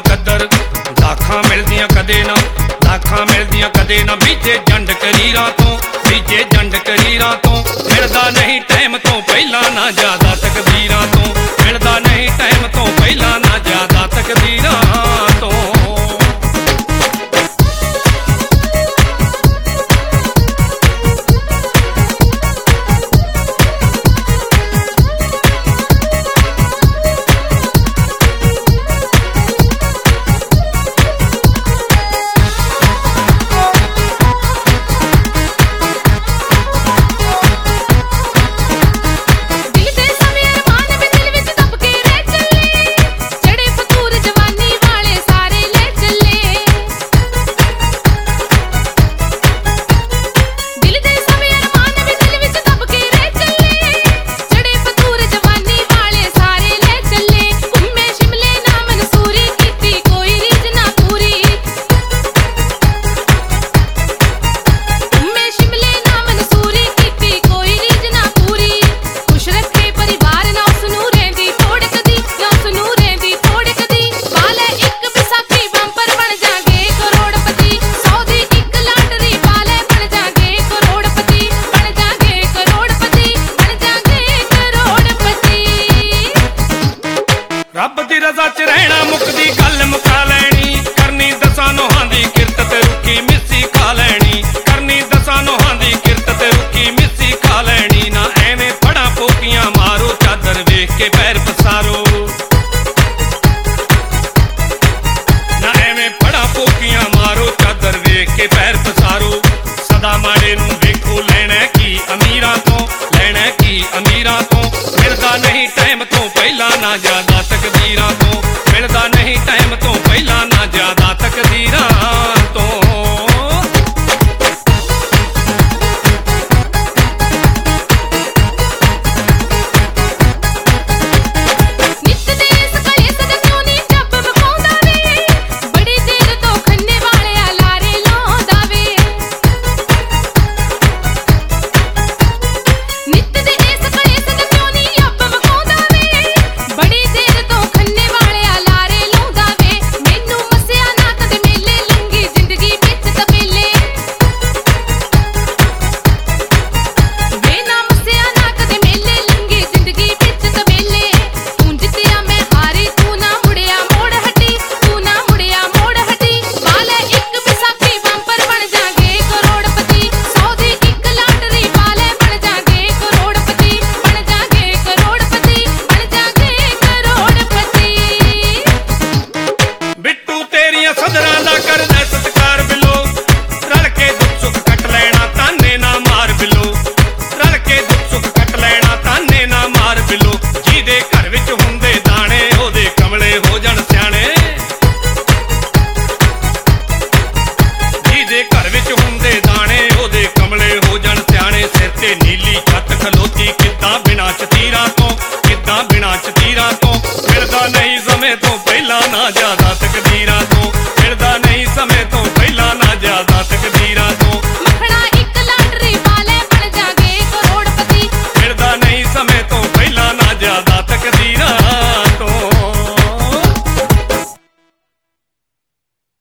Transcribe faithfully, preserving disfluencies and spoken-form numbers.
मुकद्दर लाखां मिलदियां कदे ना लाखां मिलदियां कदे ना बीजे जंड करीरां तो बीजे जंड करीरां तो मिलदा नहीं टाइम तो पहला ना ज्यादा तकदीरां तो मिलदा नहीं टाइम तो पहला ना ज्यादा तकदीरां तो रब दी रज़ा च रहना मुकदी गल मुका लैनी करनी दसां नोहां दी किरत ते रुकी मिस्सी खा लैनी करनी दसां नोहां दी किरत ते रुकी मिस्सी खा लैनी ना एवें फड़ा पोकियां मारो चादर वेख के पैर पसारो ना एवें फड़ा पोकियां मारो चादर वेख के पैर पसारो सदा माड़े नूं वेखो लैना की अमीरां तो लैना की अमीरां तो मिलदा नहीं टाइम तो पहला ना ज्यादा तकदीरां तो मिलदा नहीं टाइम तो पहला ना ज्यादा तकदीरां तो नीली छत खलोती किद्दां बिना चतीरां तो किद्दां बिना चतीरां तो मिलदा नहीं समय तो पहला ना ज्यादा तकदीरां तो मिलदा नहीं समय तो पहला ना ज्यादा तकदीरां